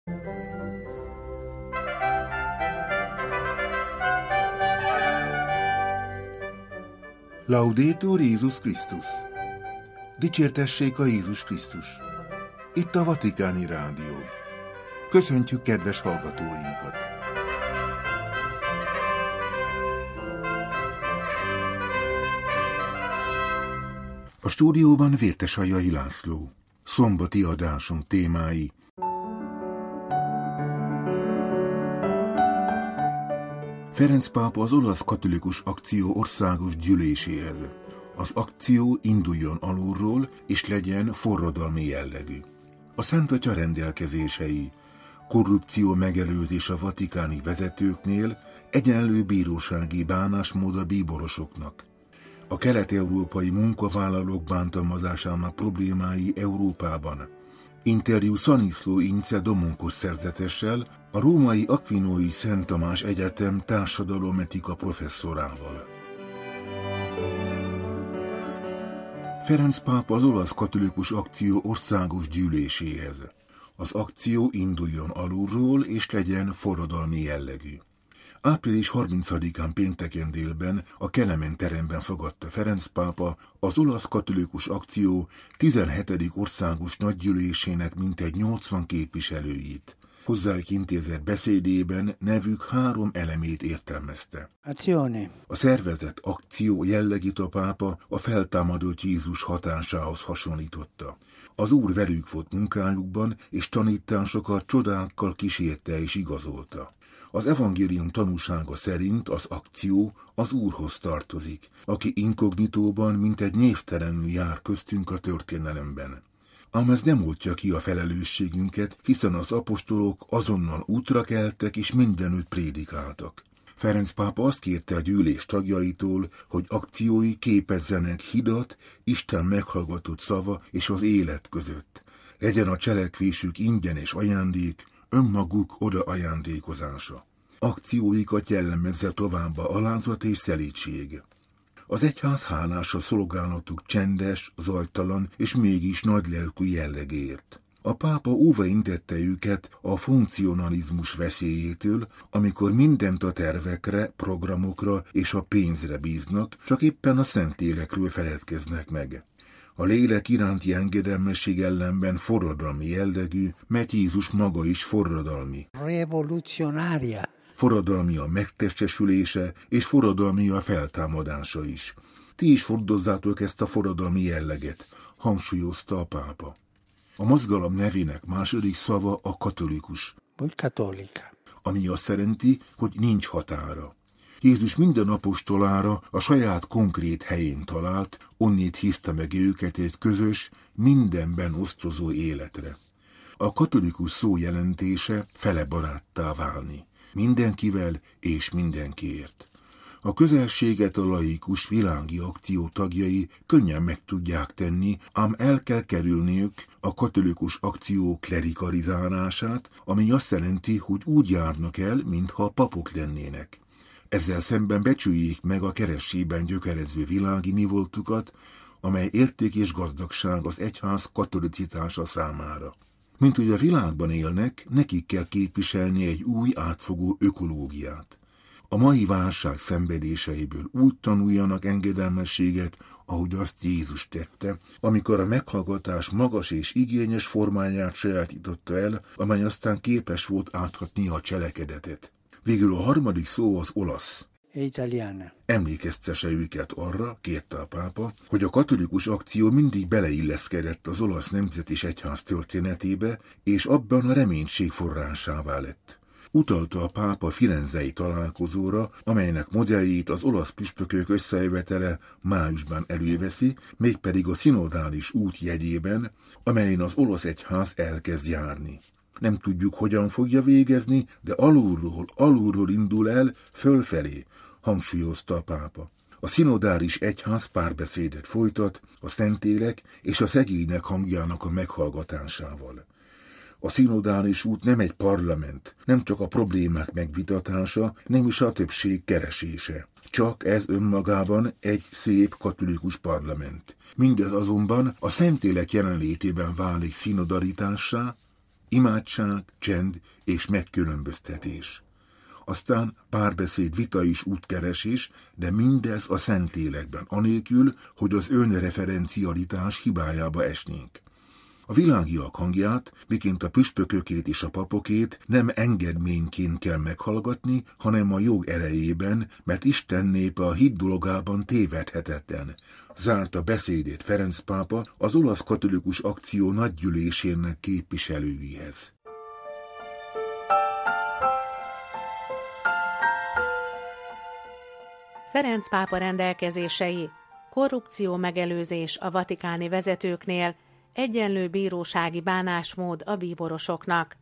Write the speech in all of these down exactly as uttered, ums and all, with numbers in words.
Laudetur Jézus Krisztus! Dicsértessék a Jézus Krisztus! Itt a Vatikáni Rádió. Köszöntjük kedves hallgatóinkat! A stúdióban Vértesajai László. Szombati adásunk témái. Ferenc pápa az olasz katolikus akció országos gyűléséhez. Az akció induljon alulról, és legyen forradalmi jellegű. A Szent Atya rendelkezései: korrupció megelőzés a vatikáni vezetőknél, egyenlő bírósági bánásmód a bíborosoknak. A kelet-európai munkavállalók bántalmazásának problémái Európában. Interjú Szaniszló Ince Domonkos szerzetessel, a római Akvinói Szent Tamás Egyetem társadalometika professzorával. Ferenc pápa az olasz katolikus akció országos gyűléséhez. Az akció induljon alulról, és legyen forradalmi jellegű. április harmincadikán pénteken délben a Kelemen teremben fogadta Ferenc pápa az olasz katolikus akció tizenhetedik országos nagygyűlésének mintegy nyolcvan képviselőit. Hozzájuk intézett beszédében nevük három elemét értelmezte. Azione. A szervezett akció jellegét a pápa a feltámadott Jézus hatásához hasonlította. Az Úr velük volt munkájukban, és tanításokat csodákkal kísérte és igazolta. Az evangélium tanúsága szerint az akció az Úrhoz tartozik, aki inkognitóban mintegy névtelenül jár köztünk a történelemben. Ám ez nem oltja ki a felelősségünket, hiszen az apostolok azonnal útra keltek és mindenütt prédikáltak. Ferenc pápa azt kérte a gyűlés tagjaitól, hogy akciói képezzenek hidat Isten meghallgatott szava és az élet között. Legyen a cselekvésük ingyenes ajándék, önmaguk oda ajándékozása. Akcióikat jellemezze továbbá alázat és szelídség. Az egyház hálás a szolgálatuk csendes, zajtalan és mégis nagylelkű jellegéért. A pápa óva intette őket a funkcionalizmus veszélyétől, amikor mindent a tervekre, programokra és a pénzre bíznak, csak éppen a Szentlélekről feledkeznek meg. A lélek iránti engedelmesség ellenben forradalmi jellegű, mert Jézus maga is forradalmi. Revolucionária. Forradalmi a megtestesülése, és forradalmi a feltámadása is. Ti is hordozzátok ezt a forradalmi jelleget, hangsúlyozta a pápa. A mozgalom nevének második szava a katolikus, Katolika, ami azt jelenti, hogy nincs határa. Jézus minden apostolára a saját konkrét helyén talált, onnét hívta meg őket egy közös, mindenben osztozó életre. A katolikus szó jelentése fele baráttá válni. Mindenkivel és mindenkiért. A közelséget a laikus világi akció tagjai könnyen meg tudják tenni, ám el kell kerülniük a katolikus akció klerikalizálását, ami azt jelenti, hogy úgy járnak el, mintha papok lennének. Ezzel szemben becsüljék meg a keresztségben gyökerező világi mi voltukat, amely érték és gazdagság az egyház katolicitása számára. Mint hogy a világban élnek, nekik kell képviselni egy új átfogó ökológiát. A mai válság szenvedéseiből úgy tanuljanak engedelmességet, ahogy azt Jézus tette, amikor a meghallgatás magas és igényes formáját sajátította el, amely aztán képes volt áthatni a cselekedetet. Végül a harmadik szó az olasz. Italiana. Emlékeztesse őket arra, kérte a pápa, hogy a katolikus akció mindig beleilleszkedett az olasz nemzet és egyház történetébe, és abban a reménység forrásává lett. Utalta a pápa firenzei találkozóra, amelynek modelljét az olasz püspökök összejövetele májusban előveszi, mégpedig a szinodális út jegyében, amelyen az olasz egyház elkezd járni. Nem tudjuk, hogyan fogja végezni, de alulról, alulról indul el, fölfelé, hangsúlyozta a pápa. A szinodális egyház párbeszédet folytat a Szentlélek és a szegények hangjának a meghallgatásával. A szinodális út nem egy parlament, nem csak a problémák megvitatása, nem is a többség keresése. Csak ez önmagában egy szép katolikus parlament. Mindez azonban a Szentlélek jelenlétében válik szinodalitássá, imádság, csend és megkülönböztetés. Aztán párbeszéd, vita és útkeresés, de mindez a Szentlélekben, anélkül, hogy az önreferencialitás hibájába esnénk. A világiak hangját, miként a püspökökét és a papokét nem engedményként kell meghallgatni, hanem a jog erejében, mert Isten népe a hit dolgában tévedhetetlen. Zárta beszédét Ferenc pápa az olasz katolikus akció nagygyűlésének képviselőihez. Ferenc pápa rendelkezései: korrupció megelőzés a vatikáni vezetőknél, egyenlő bírósági bánásmód a bíborosoknak.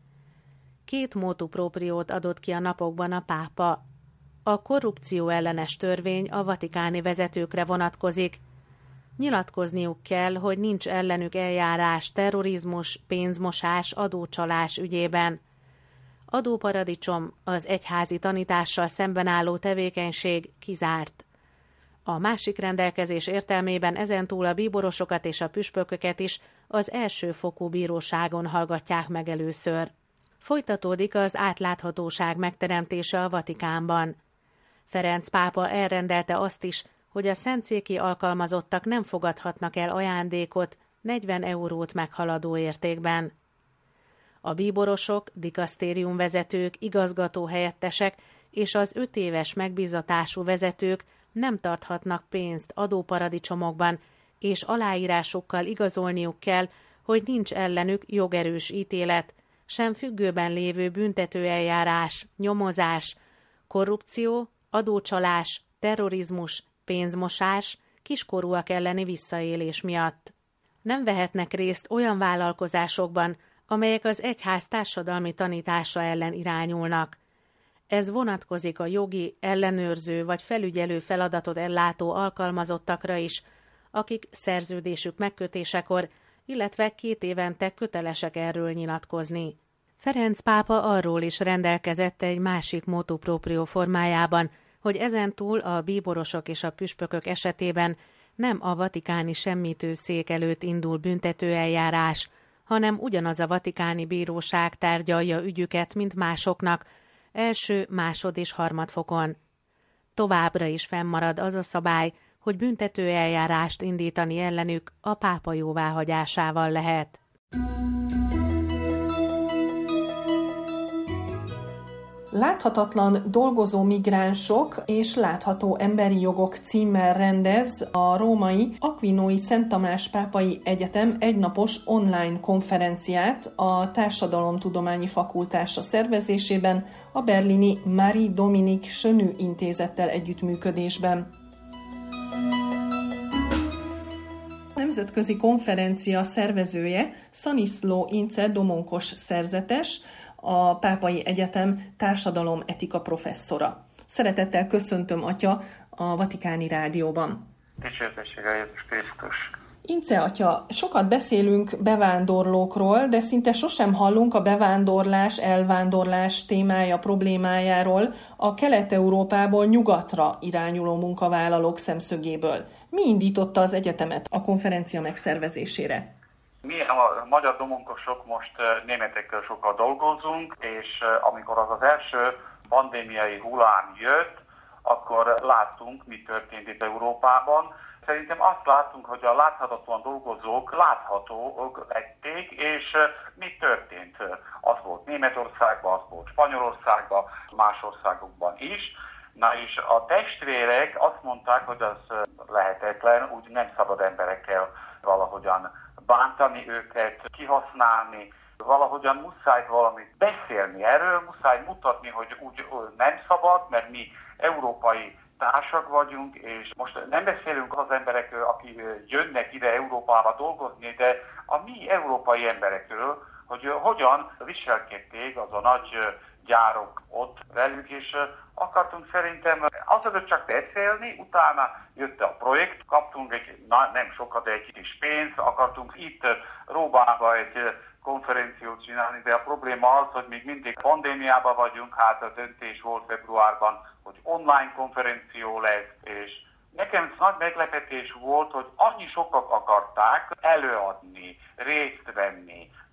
Két motu propriót adott ki a napokban a pápa. A korrupció ellenes törvény a vatikáni vezetőkre vonatkozik. Nyilatkozniuk kell, hogy nincs ellenük eljárás terrorizmus, pénzmosás, adócsalás ügyében. Adóparadicsom, az egyházi tanítással szemben álló tevékenység kizárt. A másik rendelkezés értelmében ezentúl a bíborosokat és a püspököket is az elsőfokú bíróságon hallgatják meg először. Folytatódik az átláthatóság megteremtése a Vatikánban. Ferenc pápa elrendelte azt is, hogy a szentszéki alkalmazottak nem fogadhatnak el ajándékot negyven eurót meghaladó értékben. A bíborosok, dikasztériumvezetők, igazgatóhelyettesek és az öt éves megbízatású vezetők nem tarthatnak pénzt adóparadicsomokban, és aláírásokkal igazolniuk kell, hogy nincs ellenük jogerős ítélet, sem függőben lévő büntetőeljárás, nyomozás, korrupció, adócsalás, terrorizmus, pénzmosás, kiskorúak elleni visszaélés miatt. Nem vehetnek részt olyan vállalkozásokban, amelyek az egyház társadalmi tanítása ellen irányulnak. Ez vonatkozik a jogi, ellenőrző vagy felügyelő feladatot ellátó alkalmazottakra is, akik szerződésük megkötésekor, illetve két évente kötelesek erről nyilatkozni. Ferenc pápa arról is rendelkezett egy másik motu proprio formájában, hogy ezentúl a bíborosok és a püspökök esetében nem a vatikáni semmitőszék előtt indul büntetőeljárás, hanem ugyanaz a vatikáni bíróság tárgyalja ügyüket, mint másoknak, első, másod és harmadfokon. Továbbra is fennmarad az a szabály, hogy büntetőeljárást indítani ellenük a pápa jóváhagyásával lehet. Láthatatlan dolgozó migránsok és látható emberi jogok címmel rendez a római Aquinói Szent Tamás Pápai Egyetem egynapos online konferenciát a Társadalomtudományi Fakultása szervezésében a berlini Marie Dominique Sönű intézettel együttműködésben. A nemzetközi konferencia szervezője Szaniszló Ince Domonkos szerzetes, a Pápai Egyetem társadalometika professzora. Szeretettel köszöntöm, atya, a Vatikáni Rádióban. Dicsőség a Jézus Krisztus. Ince atya, sokat beszélünk bevándorlókról, de szinte sosem hallunk a bevándorlás, elvándorlás témája, problémájáról a Kelet-Európából nyugatra irányuló munkavállalók szemszögéből. Mi indította az egyetemet a konferencia megszervezésére? Mi a magyar domonkosok most németekkel sokat dolgozunk, és amikor az az első pandémiai hullám jött, akkor láttunk, mi történt itt Európában. Szerintem azt láttunk, hogy a láthatatlan dolgozók láthatók lették, és mi történt? Az volt Németországban, az volt Spanyolországban, más országokban is. Na és a testvérek azt mondták, hogy az lehetetlen, úgy nem szabad emberekkel valahogyan bántani őket, kihasználni, valahogyan muszáj valamit beszélni erről, muszáj mutatni, hogy úgy nem szabad, mert mi európai társak vagyunk, és most nem beszélünk az emberekről, akik jönnek ide Európába dolgozni, de a mi európai emberekről, hogy hogyan viselkedték az a nagy gyárok ott velük, és akartunk szerintem azért csak beszélni, utána jött a projekt, kaptunk egy, na, nem sokat, de egy kis pénzt, akartunk itt Rómában egy konferenciót csinálni, de a probléma az, hogy még mindig pandémiában vagyunk, hát a döntés volt februárban, hogy online konferenció lesz, és nekem nagy meglepetés volt, hogy annyi sokak akarták előadni, részt venni,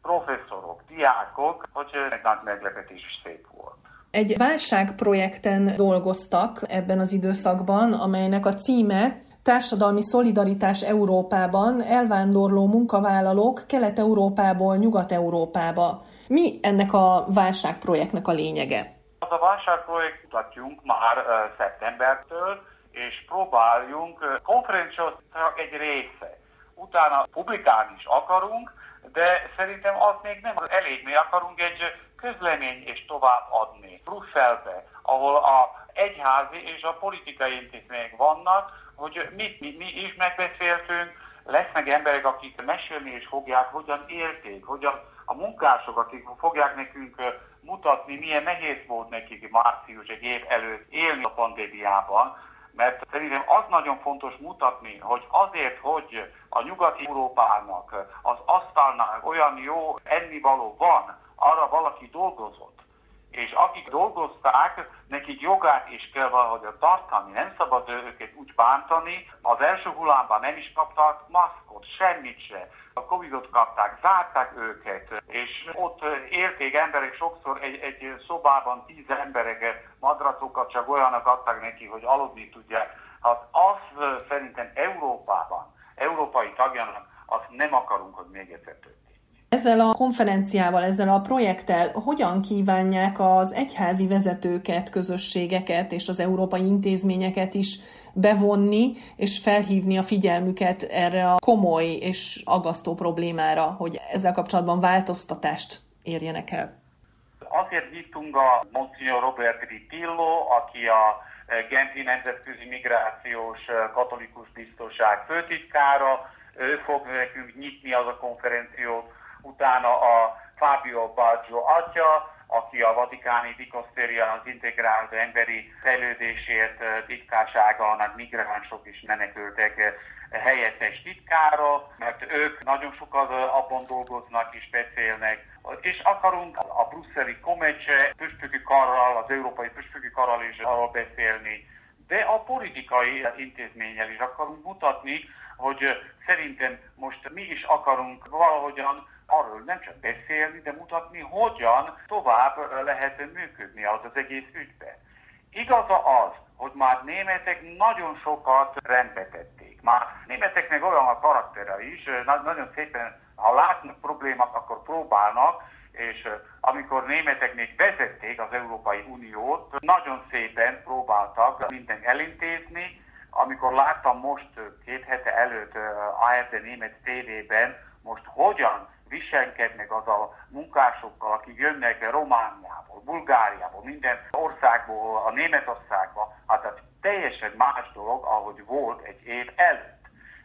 professzorok, diákok, hogy nagy meglepetés is szép volt. Egy válságprojekten dolgoztak ebben az időszakban, amelynek a címe Társadalmi szolidaritás Európában, elvándorló munkavállalók Kelet-Európából Nyugat-Európába. Mi ennek a válságprojektnek a lényege? Az a válságprojekt mutatjunk már uh, szeptembertől, és próbáljunk konferencia csak egy része. Utána publikálni is akarunk, de szerintem az még nem elég, mi akarunk egy közlemény és tovább adni Brüsszelbe, ahol a egyházi és a politikai intézmények vannak, hogy mit mi, mi is megbeszéltünk, lesznek emberek, akik mesélni és fogják, hogyan élték, hogyan a munkások, akik fogják nekünk mutatni, milyen nehéz volt nekik március egy év előtt élni a pandémiában, mert szerintem az nagyon fontos mutatni, hogy azért, hogy a Nyugat-Európának, az asztalnál olyan jó ennivaló van, arra valaki dolgozott. És akik dolgozták, nekik jogát is kell valahogy tartani, nem szabad őket úgy bántani. Az első hullámban nem is kaptak maszkot, semmit se. A Covidot kapták, zárták őket, és ott élték emberek sokszor egy, egy szobában tíz emberek madracokat csak olyanak adtak neki, hogy aludni tudják. Hát azt szerintem Európában, európai tagjának azt nem akarunk, hogy még egyszer történjen. Ezzel a konferenciával, ezzel a projekttel hogyan kívánják az egyházi vezetőket, közösségeket és az európai intézményeket is bevonni, és felhívni a figyelmüket erre a komoly és aggasztó problémára, hogy ezzel kapcsolatban változtatást érjenek el? Azért hívtunk a Monsignor Robert Di Pillo, aki a Genfi Nemzetközi Migrációs Katolikus Biztonság főtitkára, ő fog nekünk nyitni az a konferenciót. Utána a Fabio Baggio atya, aki a Vatikáni Dikosztéria az integrált emberi fejlődésért titkárságának migránsok és menekültek helyettes titkára, mert ők nagyon sokat abban dolgoznak és beszélnek. És akarunk a brüsszeli Comece püspöki karral, az európai püspöki karral is arról beszélni, de a politikai intézménnyel is akarunk mutatni, hogy szerintem most mi is akarunk valahogyan arról nem csak beszélni, de mutatni, hogyan tovább lehet működni az az egész ügyben. Igaza az, hogy már németek nagyon sokat rendbe tették. Már németeknek olyan a karaktere is, nagyon szépen, ha látnak problémát, akkor próbálnak, és amikor németek még vezették az Európai Uniót, nagyon szépen próbáltak mindent elintézni. Amikor láttam most két hete előtt á er dé német tévében, most hogyan viselkednek az a munkásokkal, akik jönnek Romániából, Bulgáriából, minden országból, a Németországba, hát ez teljesen más dolog, ahogy volt egy év előtt.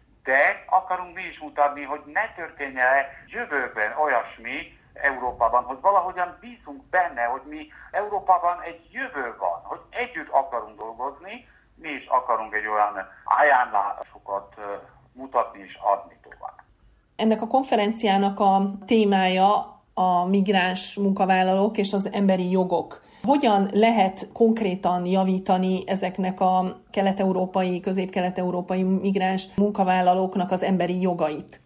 De akarunk mi is mutatni, hogy ne történjen jövőben olyasmi Európában, hogy valahogyan bízunk benne, hogy mi Európában egy jövő van, hogy együtt akarunk dolgozni, mi is akarunk egy olyan ajánlásokat mutatni és adni tovább. Ennek a konferenciának a témája a migráns munkavállalók és az emberi jogok. Hogyan lehet konkrétan javítani ezeknek a kelet-európai, közép-kelet-európai migráns munkavállalóknak az emberi jogait?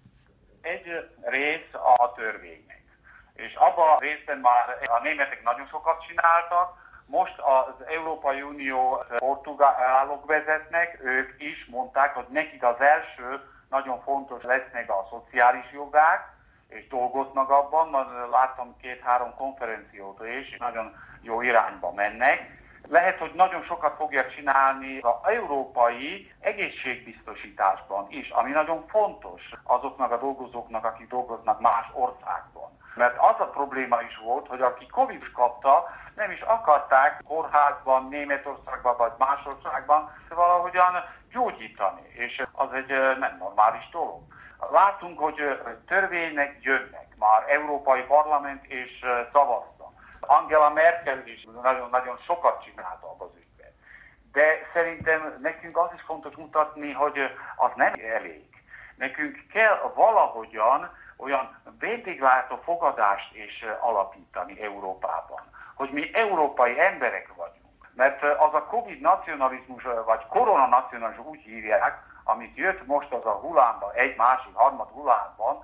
Egy rész a törvénynek. És abban a részben már a németek nagyon sokat csináltak. Most az Európai Unió portugálok vezetnek, ők is mondták, hogy nekik az első nagyon fontos lesznek a szociális jogák, és dolgoznak abban. Láttam két-három konferenciót is, és nagyon jó irányba mennek. Lehet, hogy nagyon sokat fogják csinálni az európai egészségbiztosításban is, ami nagyon fontos azoknak a dolgozóknak, akik dolgoznak más országban. Mert az a probléma is volt, hogy aki Covid kapta, nem is akarták kórházban, Németországban vagy más országban valahogyan gyógyítani, és az egy nem normális dolog. Látunk, hogy törvények jönnek, már Európai Parlament és szavazta. Angela Merkel is nagyon-nagyon sokat csinálta az ügyben. De szerintem nekünk az is fontos mutatni, hogy az nem elég. Nekünk kell valahogyan olyan vendéglátó fogadást is alapítani Európában, hogy mi európai emberek vagyunk. Mert az a Covid nacionalizmus, vagy korona nacionalizmus úgy hívják, amit jött most az a hullámban, egy másik, harmad hullámban,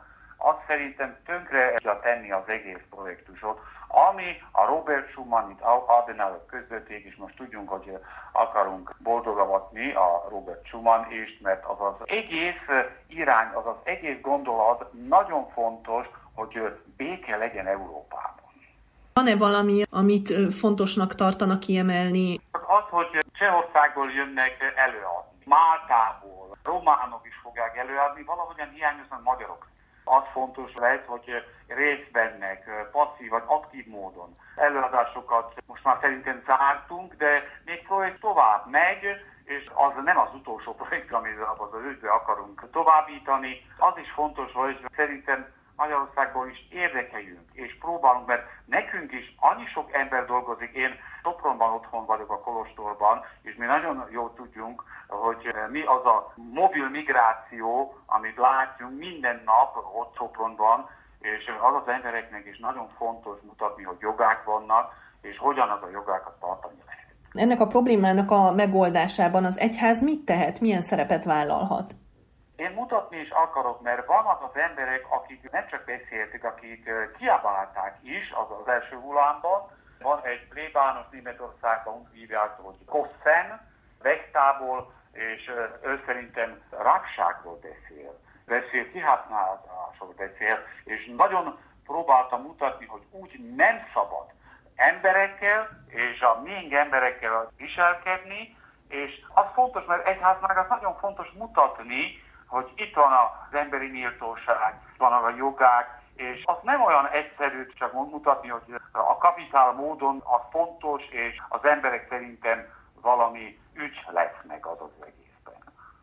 az szerintem tönkre tudja tenni az egész projektusot, ami a Robert Schuman, itt Adenauer közötték, és most tudjunk, hogy akarunk boldogavatni a Robert Schuman is, mert az az egész irány, az az egész gondolat nagyon fontos, hogy béke legyen Európában. Van-e valami, amit fontosnak tartanak kiemelni? Az, hogy Csehországból jönnek előadni, Máltából, románok is fogják előadni, valahogyan hiányoznak magyarok. Az fontos lesz, hogy részt vennek, passzív vagy aktív módon. Előadásokat most már szerintem zártunk, de még projekt tovább megy, és az nem az utolsó projekt, amit az őszbe akarunk továbbítani. Az is fontos, hogy szerintem Magyarországból is érdekeljünk, és próbálunk, mert nekünk is annyi sok ember dolgozik. Én Sopronban otthon vagyok a Kolostorban, és mi nagyon jól tudjunk, hogy mi az a mobil migráció, amit látjunk minden nap ott Sopronban, és az az embereknek is nagyon fontos mutatni, hogy jogák vannak, és hogyan az a jogákat tartani lehet. Ennek a problémának a megoldásában az egyház mit tehet, milyen szerepet vállalhat? Én mutatni is akarok, mert van az az emberek, akik nem csak beszéltek, akik kiabálták is az, az első hullámban. Van egy plébános Németországban, úgy hívják, hogy Kossen, Vechtából, és ő szerintem rakságról beszél, beszél kihasználásról beszél, és nagyon próbáltam mutatni, hogy úgy nem szabad emberekkel és a miénk emberekkel viselkedni, és az fontos, mert egyháznak az nagyon fontos mutatni, hogy itt van az emberi méltóság, van a jogák, és az nem olyan egyszerű csak mutatni, hogy a kapitál módon az fontos, és az emberek szerintem valami ügy lesz meg az az egészben.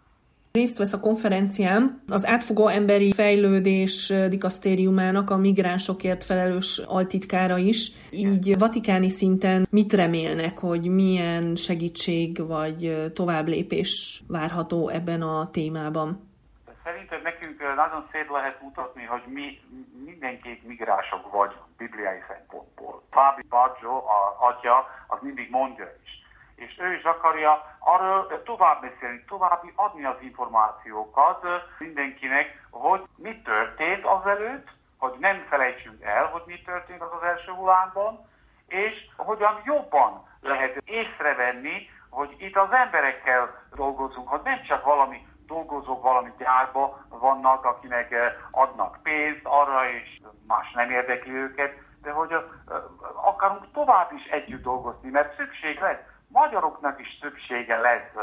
Részt vesz a konferencián az átfogó emberi fejlődés dikasztériumának a migránsokért felelős altitkára is. Így vatikáni szinten mit remélnek, hogy milyen segítség vagy továbblépés várható ebben a témában? Szerintem nekünk nagyon szép lehet mutatni, hogy mi mindenképp migránsok vagyunk bibliai szempontból. Fábi Baggio, a atya, az mindig mondja is. És ő is akarja arról tovább beszélni, további adni az információkat mindenkinek, hogy mi történt azelőtt, hogy nem felejtsünk el, hogy mi történt az az első hullámban, és hogyan jobban lehet észrevenni, hogy itt az emberekkel dolgozunk, hogy nem csak valami dolgozók valami gyárba vannak, akinek adnak pénzt arra, és más nem érdekli őket, de hogy akarunk tovább is együtt dolgozni, mert szükség lesz. Magyaroknak is szüksége lesz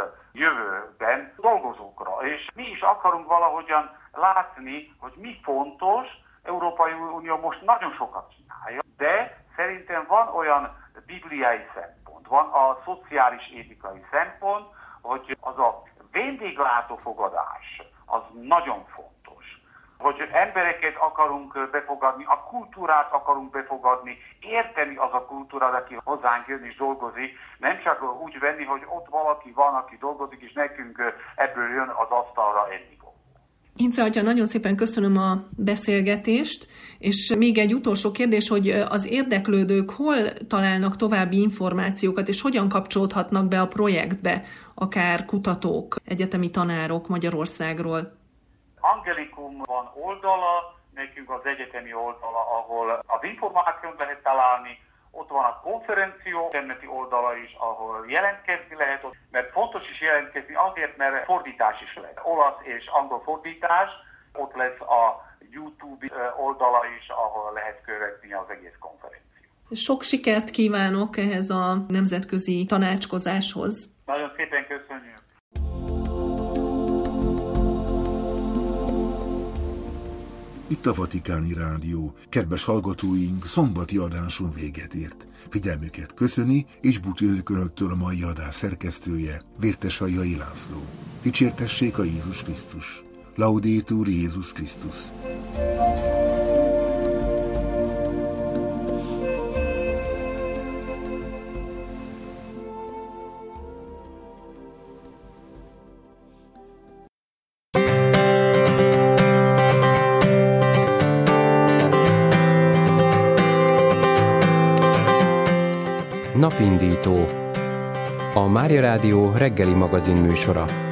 jövőben dolgozókra, és mi is akarunk valahogyan látni, hogy mi fontos. Európai Unió most nagyon sokat csinálja, de szerintem van olyan bibliai szempont, van a szociális etikai szempont, hogy az a vendéglátófogadás az nagyon fontos. Hogy embereket akarunk befogadni, a kultúrát akarunk befogadni, érteni az a kultúrát, aki hozzánk jön és dolgozik, nem csak úgy venni, hogy ott valaki van, aki dolgozik, és nekünk ebből jön az asztalra enni. Ince atya, nagyon szépen köszönöm a beszélgetést, és még egy utolsó kérdés, hogy az érdeklődők hol találnak további információkat, és hogyan kapcsolódhatnak be a projektbe, akár kutatók, egyetemi tanárok Magyarországról? Angelikum van oldala, nekünk az egyetemi oldala, ahol az információt lehet találni, ott van a konferenció interneti oldala is, ahol jelentkezni lehet, mert fontos is jelentkezni azért, mert fordítás is lesz. Olasz és angol fordítás, ott lesz a YouTube oldala is, ahol lehet követni az egész konferenció. Sok sikert kívánok ehhez a nemzetközi tanácskozáshoz. Nagyon szépen köszönjük. Itt a Vatikáni Rádió. Kedves hallgatóink, szombati adáson véget ért. Figyelmüket köszöni, és búcsúzik önöktől a mai adás szerkesztője, Vértesajai László. Dicsértessék a Jézus Krisztus. Laudetur Jézus Krisztus. Napindító. A Mária Rádió reggeli magazin műsora.